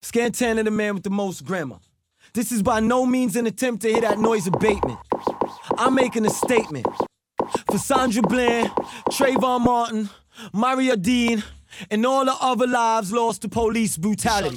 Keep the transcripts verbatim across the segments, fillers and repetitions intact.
Scantana, the man with the most grammar. This is by no means an attempt to hit that noise abatement. I'm making a statement for Sandra Bland, Trayvon Martin, Maria Dean, and all the other lives lost to police brutality.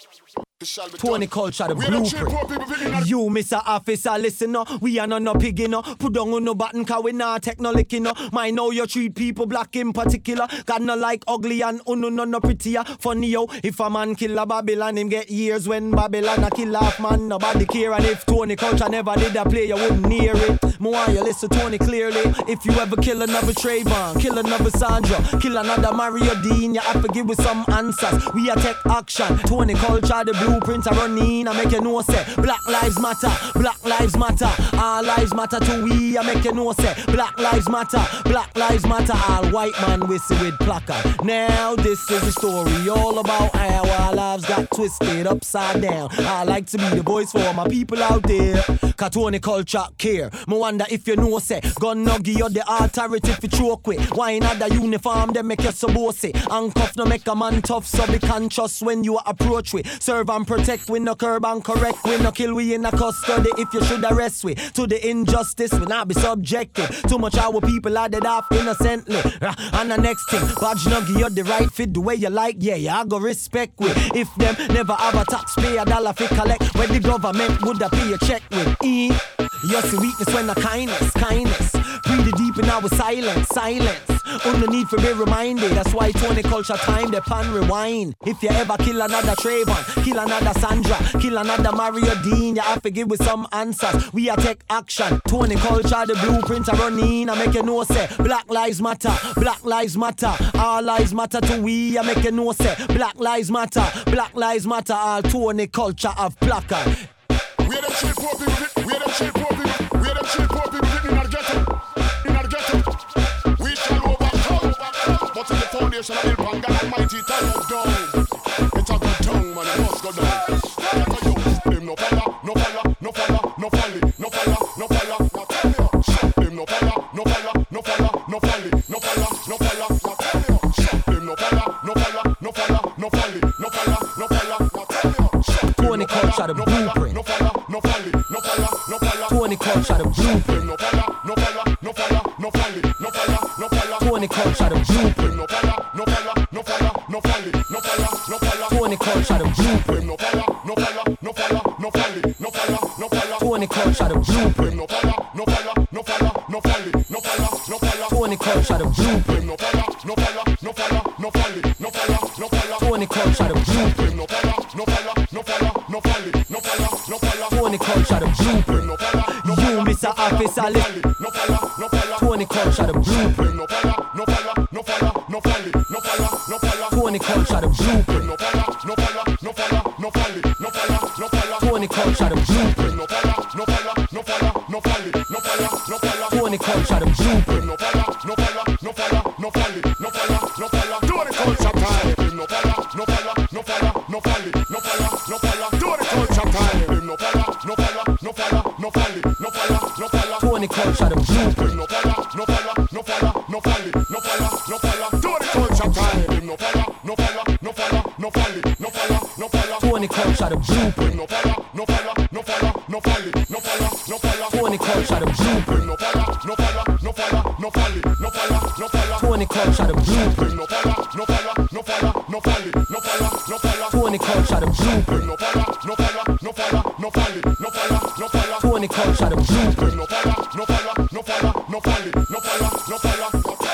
twenty culture, the blueprint. You, Mister Officer, listen up. We are not no pig, no. Put on no button, cause we not take no licking, no. Mind know you treat people black in particular. God no like ugly and uno no no prettier. Funny yo, if a man kill a Babylon, him get years when Babylon a kill off man. Nobody care, and if Tony Culture never did a play, you wouldn't hear it. Me want you listen Tony clearly. If you ever kill another Trayvon, kill another Sandra, kill another Mario Dean, you have to give with some answers. We a take action. Tony Culture, the blueprint are running. I make you know say Black Lives Matter, Black Lives Matter, all lives matter to we. I make you know say Black Lives Matter, Black Lives Matter, all white man whistle with placard. Now this is a story all about how our lives got twisted upside down. I like to be the voice for my people out there. Cause Tony Culture care. Me wonder if you know say gun no give you the authority if you choke with. Why not the uniform they make you so bossy? Handcuff no make a man tough, so be conscious when you approach with. Serve and protect, we no curb and correct, we no kill, we in a custody. If you should arrest we to the injustice, we not be subjected. Too much our people are dead off innocently. And the next thing, badge no give you the right fit the way you like, yeah, yeah, I go respect with. If them never have a taxpayer dollar fi collect, where the government would have pay a check with. E, you see weakness when the kindness, kindness. Breathe deep in our silence, silence. On the need for be reminded. That's why Tony Culture time they pan rewind. If you ever kill another Trayvon, kill another Sandra, kill another Mario Dean, you have to give with some answers. We are take action. Tony Culture, the blueprint are running. I make you know say Black Lives Matter, Black Lives Matter, all lives matter to we. I make you know say Black Lives Matter, Black Lives Matter, all Tony Culture of placard. We are them chill poor people, we are them chill poor people, we are them chill poor people in our ghetto, in our ghetto. We shall overcome, but in the foundation of the Bang God Almighty time of down. It's a good tongue, man, it must go down. Ghetto youth, them no falla, no falla, no falla, no folly, no falla, no falla. Now tell me how, shut them no falla, no falla, no falla, no folly, no falla, no falla. Now tell me how, shut them no falla, no falla, no falla, no folly, no falla, no falla. Now tell me how, shut Tony Culture, the blueprint. No falla, no folly, no falla, no falla. Tony Culture, the blueprint. No falla, no falla, no falla, no folly, no falla, no falla. Tony Culture, the blueprint. No falla, no falla, no falla, no folly, no falla, no falla. Tony Culture, the blueprint. No falla, no falla, no falla, no folly, no falla, no falla. Tony Culture, the blueprint. No falla, no falla, no falla, no folly, no falla, no falla. Tony Culture, the blueprint. No falla, no falla, no falla, no folly, no falla, no falla. Tony Culture, the blueprint. No falla, no falla, no falla, no folly, no falla, no falla. Tony Culture, the blueprint. No falla, no You, Mister Officer, listen. no falla, no falla. Tony Culture, the blueprint. No falla, no falla, no falla, no folly, no falla, no falla. Tony Culture, the blueprint. No falla, no falla, no falla, no folly, no falla, no falla. Tony Culture, the blueprint. No falla, no falla, no falla, no folly, no falla, no falla. Tony Culture, the blueprint. No falla, no falla, no falla, no folly, no falla, no falla. Tony Culture time. No falla, no falla, no falla, no folly, no falla, no falla. Tony Culture time. No falla, no falla, no falla, no folly, no falla, no falla. Tony Culture, the blueprint. No falla, no falla, no falla, no folly, no falla, no falla. Tony Culture time. No falla, no falla, no falla, no folly, no falla, no falla. Tony Culture, the blueprint. No falla, no falla, no falla, no folly, no falla, no falla. Tony Culture, the blueprint. No falla, no falla, no falla, no folly, no falla, no falla. Tony Culture, the blueprint. No falla, no falla, no falla, no folly, no falla, no falla. Tony Culture, the blueprint. No falla, no falla, no falla, no folly, no falla, no falla. Tony Culture, the blueprint. No falla, no falla, no falla, no folly, no falla, no falla.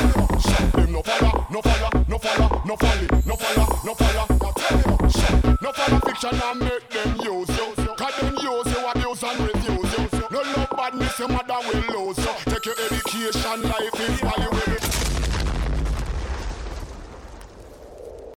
No falla, no falla, no falla, no folly, no falla, no falla. No falla fiction and make them use you. Cause them use you, abuse and refuse you. No love badness, your mother will lose you. Take your education, life